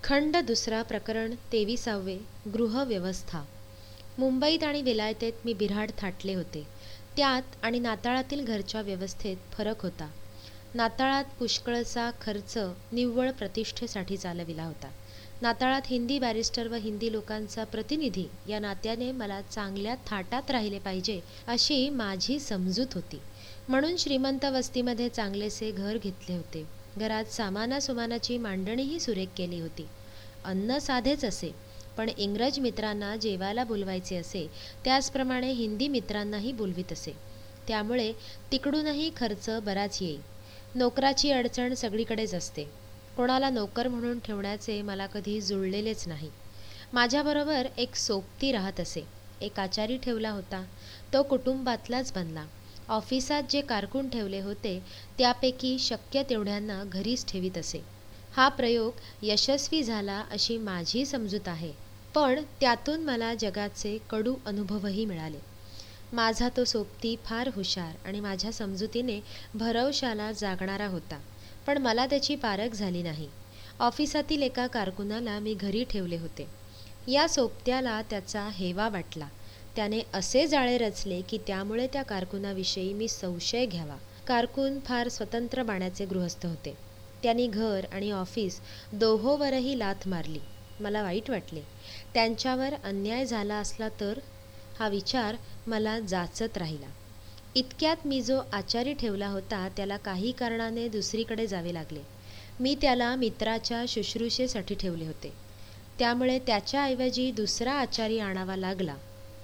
खंड दुसरा प्रकरण 23वे गृहव्यवस्था. मुंबईत आणि विलायतेत मी बिऱ्हाड थाटले होते. त्यात आणि नाताळातील घरच्या व्यवस्थेत फरक होता. नाताळात पुष्कळसा खर्च निव्वळ प्रतिष्ठेसाठी चालविला होता. नाताळात हिंदी बॅरिस्टर व हिंदी लोकांचा प्रतिनिधी या नात्याने मला चांगल्या थाटात राहिले पाहिजे अशी माझी समजूत होती. म्हणून श्रीमंत वस्तीमध्ये चांगलेसे घर घेतले होते. घरात सामानासुमानाची मांडणीही सुरेख केली होती. अन्न साधेच असे, पण इंग्रज मित्रांना जेवायला बोलवायचे असे त्याचप्रमाणे हिंदी मित्रांनाही बोलवीत असे. त्यामुळे तिकडूनही खर्च बराच येई. नोकराची अडचण सगळीकडेच असते. कोणाला नोकर म्हणून ठेवण्याचे मला कधी जुळलेलेच नाही. माझ्याबरोबर एक सोबती राहत असे. एक आचारी ठेवला होता. तो कुटुंबातलाच बनला. ऑफिसात जे कारकून ठेवले होते त्यापैकी शक्य तेवढ्यांना घरीच ठेवीत असे. हा प्रयोग यशस्वी झाला अशी माझी समजूत आहे, पण त्यातून मला जगाचे कडू अनुभवही मिळाले. माझा तो सोबती फार हुशार आणि माझ्या समजुतीने भरवशाला जागणारा होता, पण मला त्याची पारख झाली नाही. ऑफिसातील एका कारकुनाला मी घरी ठेवले होते. या सोबत्याला त्याचा हेवा वाटला. त्याने असे जाळे रचले की त्यामुळे त्या कारकुनाविषयी मी संशय घ्यावा. कारकून फार स्वतंत्र बाण्याचे गृहस्थ होते. त्यांनी घर आणि ऑफिस दोहोवरही लाथ मारली. मला वाईट वाटले. त्यांच्यावर अन्याय झाला असला तर हा विचार मला जाचत राहिला. इतक्यात मी जो आचारी ठेवला होता त्याला काही कारणाने दुसरीकडे जावे लागले. मी त्याला मित्राच्या शुश्रूषेसाठी ठेवले होते, त्यामुळे त्याच्याऐवजी दुसरा आचारी आणावा लागला.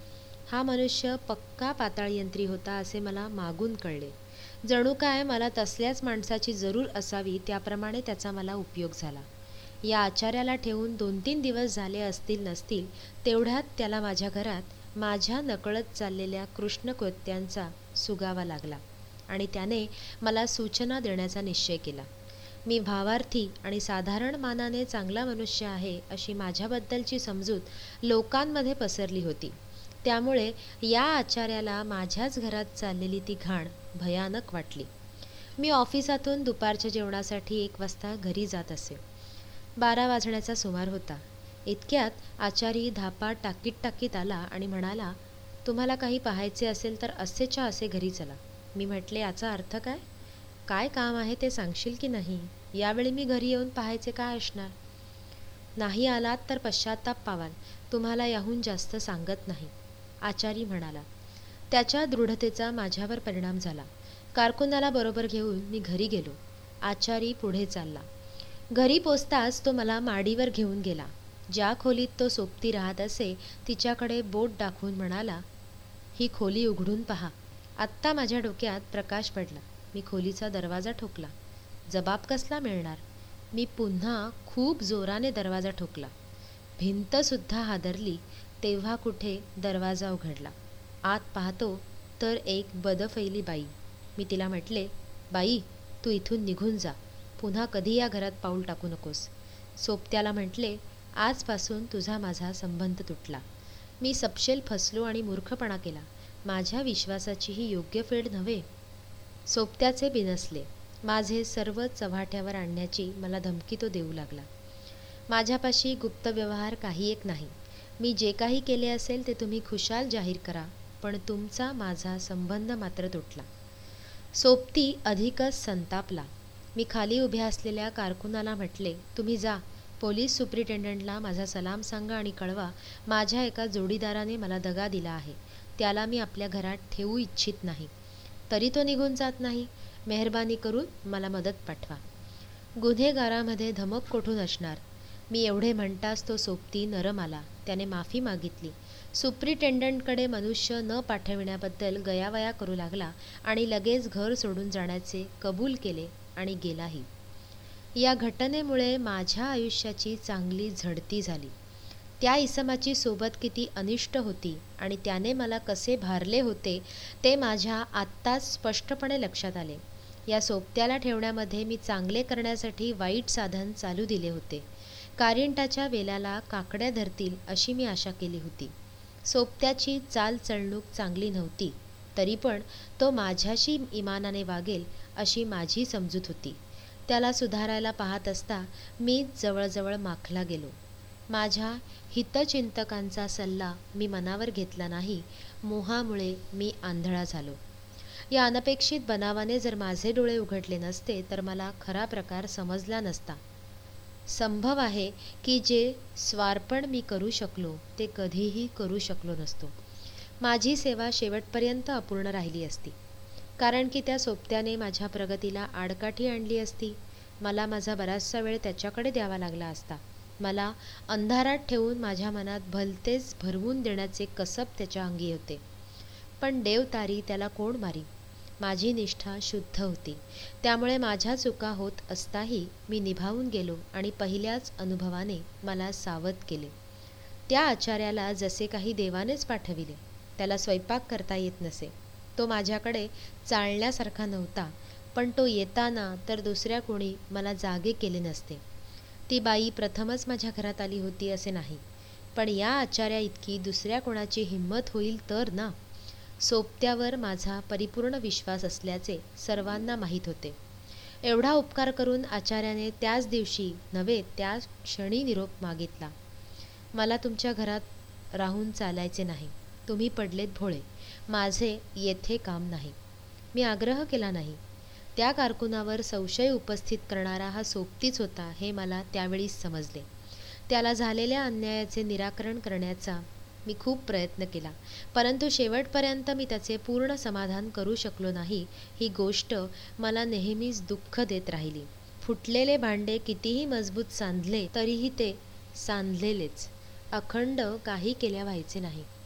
हा मनुष्य पक्का पाताळयंत्री होता असे मला मागून कळले. जणू काय मला तसल्याच माणसाची जरूर असावी त्याप्रमाणे त्याचा मला उपयोग झाला. या आचार्याला ठेवून 2-3 दिवस झाले असतील नसतील तेवढ्यात त्याला माझ्या घरात माझ्या नकळत चाललेल्या कृष्णकृत्यांचा सुगावा लागला आणि त्याने मला सूचना देण्याचा निश्चय केला. मी भावार्थी आणि साधारण मानाने चांगला मनुष्य आहे अशी माझ्याबद्दलची समजूत लोकांमध्ये पसरली होती. त्यामुळे या आचार्याला माझ्याच घरात चाललेली ती घाण भयानक वाटली. मी ऑफिसातून दुपारच्या जेवणासाठी 1 वाजता घरी जात असे. 12 वाजण्याचा सुमार होता. इतक्यात आचारी धापा टाकीत आला आणि म्हणाला, तुम्हाला काही पाहायचे असेल तर असेच्या असे घरी चला. मी म्हटले, याचा अर्थ काय? काय काम आहे ते सांगशील की नाही? यावेळी मी घरी येऊन पाहायचे काय असणार? नाही आलात तर पश्चाताप पावाल. तुम्हाला याहून जास्त सांगत नाही, आचारी म्हणाला. त्याच्या दृढतेचा माझ्यावर परिणाम झाला. कारकुनाला बरोबर घेऊन मी घरी गेलो. आचारी पुढे चालला. घरी पोचताच तो मला माडीवर घेऊन गेला. ज्या खोलीत तो सोबती राहत असे तिच्याकडे बोट दाखवून म्हणाला, ही खोली उघडून पहा. आत्ता माझ्या डोक्यात प्रकाश पडला. मी खोलीचा दरवाजा ठोकला. जबाब कसला मिळणार? मी पुन्हा खूप जोराने दरवाजा ठोकला. भिंतसुद्धा हादरली. तेव्हा कुठे दरवाजा उघडला. आत पाहतो तर एक बदफैली बाई. मी तिला म्हटले, बाई, तू इथून निघून जा. पुन्हा कधी या घरात पाऊल टाकू नकोस. सोबत्याला म्हटले, आजपासून तुझा माझा संबंध तुटला. मी सपशेल फसलो आणि मूर्खपणा केला. माझ्या विश्वासाची ही योग्य फेड नव्हे. सोबत्याचे बिनसले. माझे सर्व चव्हाट्यावर आणण्याची मला धमकी तो देऊ लागला. माझ्यापाशी गुप्त व्यवहार काही एक नाही. मी जे काही केले असेल ते तुम्ही खुशाल जाहीर करा, पण तुमचा माझा संबंध मात्र तुटला. सोबती अधिकच संतापला. मी खाली उभ्या असलेल्या कारकुनाला म्हटले, तुम्ही जा. पोलीस सुप्रिटेंडंटला माझा सलाम सांगा आणि कळवा, माझ्या एका जोडीदाराने मला दगा दिला आहे. त्याला मी आपल्या घरात ठेवू इच्छित नाही. तरी तो निघून जात नाही. मेहरबानी करून मला मदत पाठवा. गुन्हेगारामध्ये धमक कोठून असणार? मी एवढे म्हणताच तो सोबती नरम आला. त्याने माफी मागितली. सुप्रिटेंडंटकडे मनुष्य न पाठविण्याबद्दल गयावया करू लागला आणि लगेच घर सोडून जाण्याचे कबूल केले आणि गेलाही. या घटनेमुळे माझ्या आयुष्याची चांगली झडती झाली. त्या इसमाची सोबत किती अनिष्ट होती आणि त्याने मला कसे भारले होते ते माझ्या आत्ताच स्पष्टपणे लक्षात आले. या सोबत्याला ठेवण्यामध्ये मी चांगले करण्यासाठी वाईट साधन चालू दिले होते. कारिंटाच्या वेलाला काकड्या धरतील अशी मी आशा केली होती. सोबत्याची चालचलणूक चांगली नव्हती, तरी पण तो माझ्याशी इमानाने वागेल अशी माझी समजूत होती. त्याला सुधारायला पाहत असता मीच जवळजवळ माखला गेलो. माझ्या हितचिंतकांचा सल्ला मी मनावर घेतला नाही. मोहामुळे मी आंधळा झालो. या अनपेक्षित बनावाने जर माझे डोळे उघडले नसते तर मला खरा प्रकार समजला नसता. संभव आहे की जे स्वार्पण मी करू शकलो ते कधीही करू शकलो नसतो. माझी सेवा शेवटपर्यंत अपूर्ण राहिली असती, कारण की त्या सोबत्याने माझ्या प्रगतीला आडकाठी आणली असती. मला माझा बराचसा वेळ त्याच्याकडे द्यावा लागला असता. मला अंधारात ठेवून माझ्या मनात भलतेच भरवून देण्याचे कसब त्याच्या अंगी होते. पण देव तारी त्याला कोण मारी. माझी निष्ठा शुद्ध होती. त्यामुळे माझ्या चुका होत असताही मी निभावून गेलो आणि पहिल्याच अनुभवाने मला सावध केले. त्या आचार्याला जसे काही देवानेच पाठविले. त्याला स्वयंपाक करता येत नसे. तो माझ्याकडे चालण्यासारखा नव्हता, पण तो येताना तर दुसऱ्या कोणी मला जागे केले नसते. ती बाई प्रथमच माझ्या घरात आली होती असे नाही, पण या आचार्या इतकी दुसऱ्या कोणाची हिंमत होईल तर ना. सोबत्यावर माझा परिपूर्ण विश्वास असल्याचे सर्वांना माहीत होते. एवढा उपकार करून आचार्याने त्याच दिवशी नव्हे त्याच क्षणी निरोप मागितला. मला तुमच्या घरात राहून चालायचे नाही. तुम्ही पडलेत भोळे. माझे येथे काम नाही. मी आग्रह केला नाही. त्या कारकुनावर संशय उपस्थित करणारा हा सोबतीच होता हे मला त्यावेळीच समजले. त्याला झालेल्या अन्यायाचे निराकरण करण्याचा मी खूप प्रयत्न केला, परंतु शेवटपर्यंत मी त्याचे पूर्ण समाधान करू शकलो नाही. ही गोष्ट मला नेहमीच दुःख देत राहिली. फुटलेले भांडे कितीही मजबूत सांधले तरीही ते सांधलेलेच, अखंड काही केल्या व्हायचे नाही.